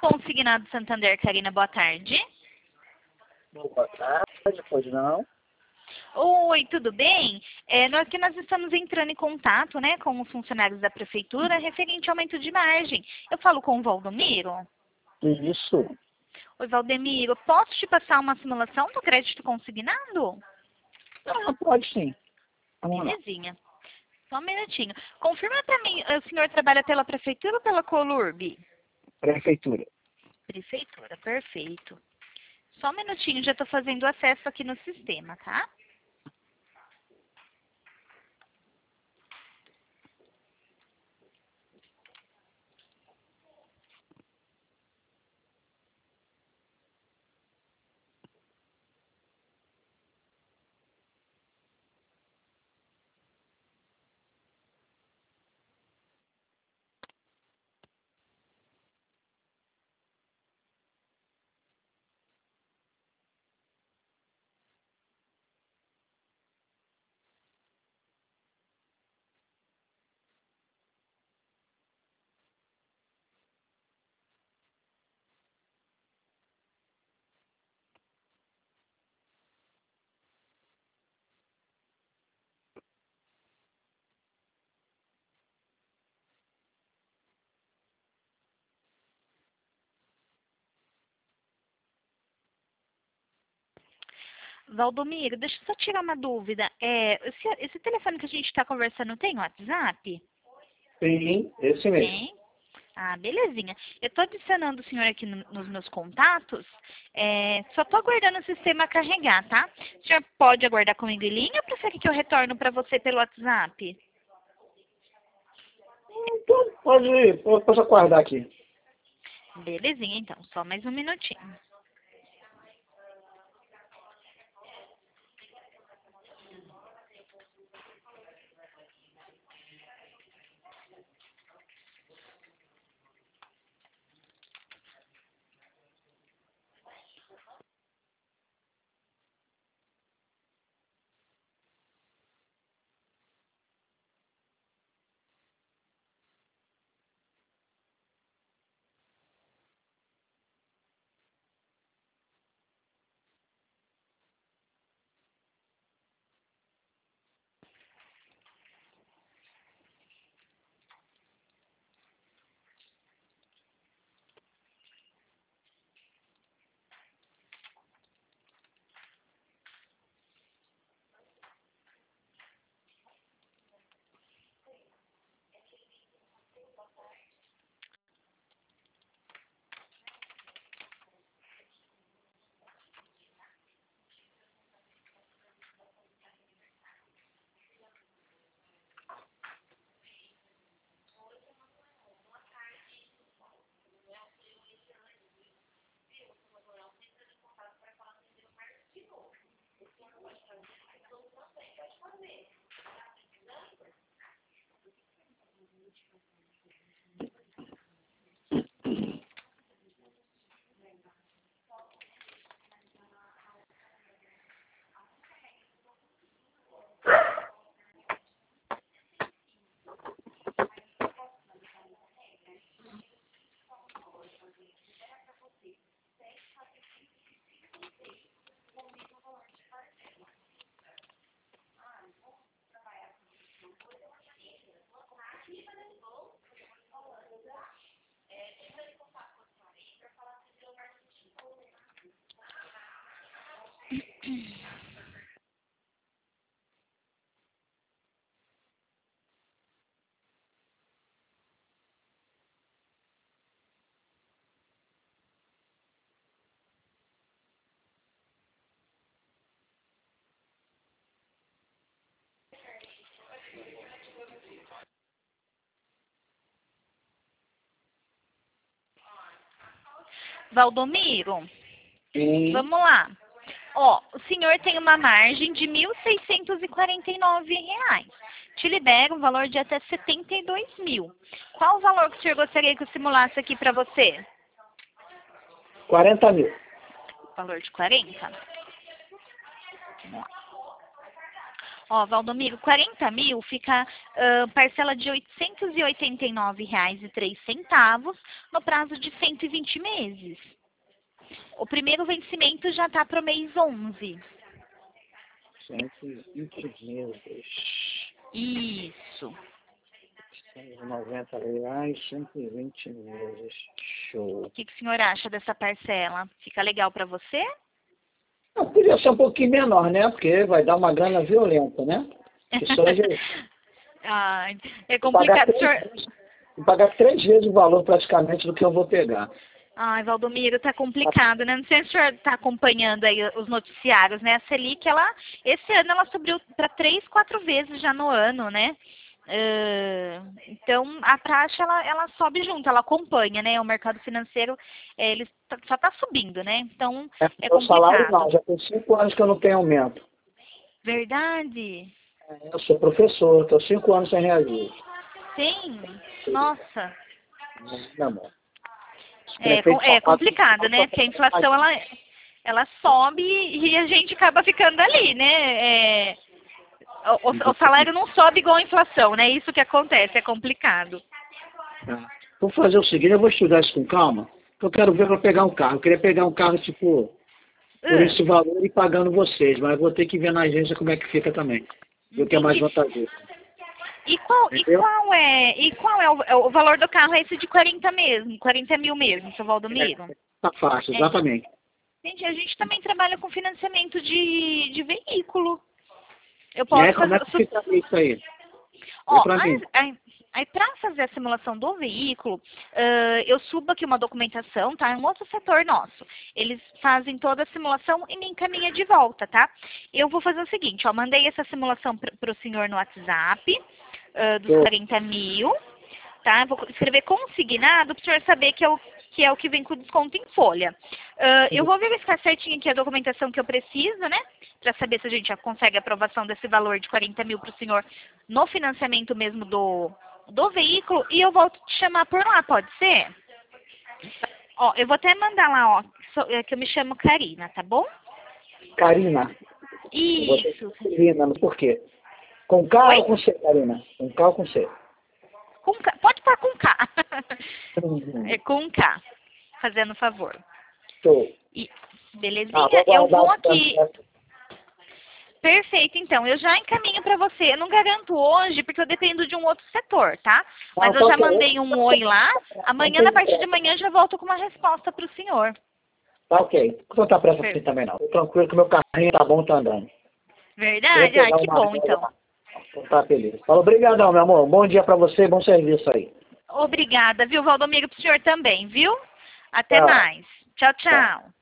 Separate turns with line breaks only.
Consignado Santander, Karina, boa tarde.
Boa tarde, pode não?
Oi, tudo bem? Nós estamos entrando em contato, né, com os funcionários da prefeitura referente ao aumento de margem. Eu falo com o Valdomiro.
Isso.
Oi, Valdemiro, posso te passar uma simulação do crédito consignado?
Ah, pode sim. Vamos lá.
Belezinha. Só um minutinho. Confirma para mim, o senhor trabalha pela prefeitura ou pela Colurb?
Prefeitura.
Prefeitura, perfeito. Só um minutinho, já estou fazendo acesso aqui no sistema, tá? Valdomiro, deixa eu só tirar uma dúvida. Esse telefone que a gente está conversando tem WhatsApp?
Sim, esse mesmo.
Tem? Ah, belezinha. Eu estou adicionando o senhor aqui nos meus contatos. Só estou aguardando o sistema carregar, tá? O senhor pode aguardar comigo em linha ou prefere que eu retorno para você pelo WhatsApp?
Então, pode ir. Posso aguardar aqui.
Belezinha, então. Só mais um minutinho. Valdomiro,
Sim.
vamos lá. Ó, o senhor tem uma margem de R$ 1.649. Te libera um valor de até 72 mil. Qual o valor que o senhor gostaria que eu simulasse aqui para você?
40 mil.
Valor de 40? Vamos lá. Ó, Valdomiro, 40 mil fica parcela de R$ 889,03 no prazo de 120 meses. O primeiro vencimento já está para o mês 11.
120 meses.
Isso.
R$ 120 meses. Show.
O que o senhor acha dessa parcela? Fica legal para você?
Não, podia ser um pouquinho menor, né? Porque vai dar uma grana violenta, né? Isso hoje
Ai, é complicado.
pagar 3 vezes o valor praticamente do que eu vou pegar.
Ai, Valdomiro, tá complicado, né? Não sei se o senhor está acompanhando aí os noticiários, né? A Selic, esse ano ela subiu para 3, 4 vezes já no ano, né? Então, a taxa, ela sobe junto, ela acompanha, né? O mercado financeiro, ele só está subindo, né? Então, é
O salário
complicado.
não, já tem 5 anos que eu não tenho aumento.
Verdade?
Eu sou professor, estou 5 anos sem reajuste.
Sim? Nossa.
Não, amor.
É complicado, né? Porque a inflação, ela sobe e a gente acaba ficando ali, né? O salário não sobe igual a inflação, né? Isso que acontece, é complicado.
Vou fazer o seguinte, eu vou estudar isso com calma, porque eu quero ver para pegar um carro. Eu queria pegar um carro, tipo, por esse valor e pagando vocês, mas vou ter que ver na agência como é que fica também. O que é mais vantajoso.
E qual é o valor do carro? É esse de 40 mesmo, 40 mil mesmo, seu Valdomiro?
Tá fácil, exatamente.
Gente, a gente também trabalha com financiamento de veículo. Eu posso
Como é que fica isso aí?
Ó, aí para fazer a simulação do veículo, eu subo aqui uma documentação, tá? É um outro setor nosso. Eles fazem toda a simulação e me encaminha de volta, tá? Eu vou fazer o seguinte, ó, mandei essa simulação para o senhor no WhatsApp, dos 40 mil, tá? Vou escrever consignado para o senhor saber que é o que vem com desconto em folha. Eu vou verificar certinho aqui a documentação que eu preciso, né? Para saber se a gente já consegue a aprovação desse valor de 40 mil para o senhor no financiamento mesmo do veículo. E eu volto te chamar por lá, pode ser? Ó, eu vou até mandar lá, ó, que eu me chamo Karina, tá bom?
Karina.
Isso.
Karina, por quê? Com K ou com C, Karina? Com K ou com C?
Com K. Pode estar com K. É com K. Fazendo favor.
Show.
Belezinha? Eu vou aqui. Perfeito, então. Eu já encaminho para você. Eu não garanto hoje, porque eu dependo de um outro setor, tá? Mas eu já mandei um oi lá. Amanhã, na parte de manhã, já volto com uma resposta para o senhor.
Tá ok. Não vou estar pressa assim também, não. Tô tranquilo que meu carrinho tá bom, tá andando.
Verdade? Ai, que bom, então.
Tá feliz. Fala, obrigadão, meu amor. Bom dia pra você, bom serviço aí.
Obrigada, viu, Valdomiro? Pro senhor também, viu? Até mais. Tchau, tchau.